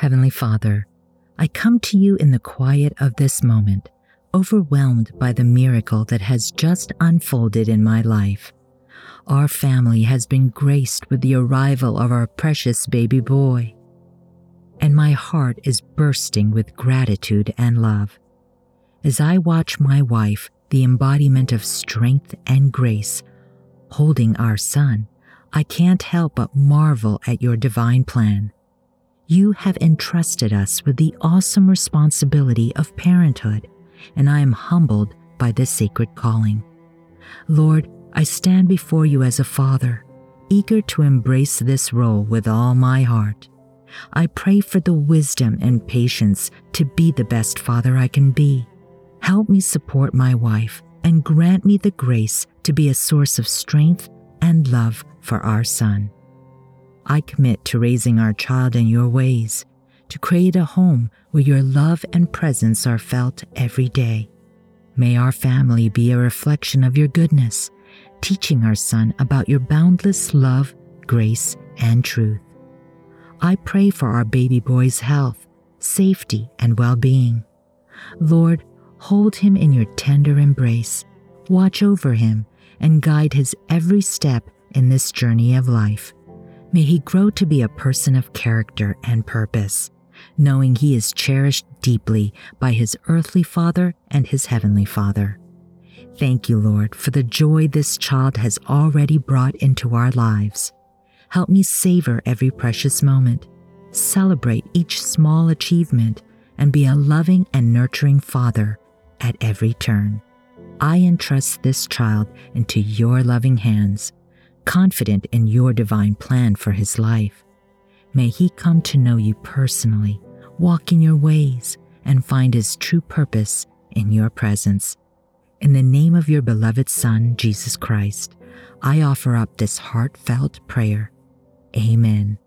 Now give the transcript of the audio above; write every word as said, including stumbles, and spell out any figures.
Heavenly Father, I come to you in the quiet of this moment, overwhelmed by the miracle that has just unfolded in my life. Our family has been graced with the arrival of our precious baby boy, and my heart is bursting with gratitude and love. As I watch my wife, the embodiment of strength and grace, holding our son, I can't help but marvel at your divine plan. You have entrusted us with the awesome responsibility of parenthood, and I am humbled by this sacred calling. Lord, I stand before you as a father, eager to embrace this role with all my heart. I pray for the wisdom and patience to be the best father I can be. Help me support my wife and grant me the grace to be a source of strength and love for our son. I commit to raising our child in your ways, to create a home where your love and presence are felt every day. May our family be a reflection of your goodness, teaching our son about your boundless love, grace, and truth. I pray for our baby boy's health, safety, and well-being. Lord, hold him in your tender embrace, watch over him, and guide his every step in this journey of life. May he grow to be a person of character and purpose, knowing he is cherished deeply by his earthly father and his heavenly Father. Thank you, Lord, for the joy this child has already brought into our lives. Help me savor every precious moment, celebrate each small achievement, and be a loving and nurturing father at every turn. I entrust this child into your loving hands, confident in your divine plan for his life. May he come to know you personally, walk in your ways, and find his true purpose in your presence. In the name of your beloved Son, Jesus Christ, I offer up this heartfelt prayer. Amen.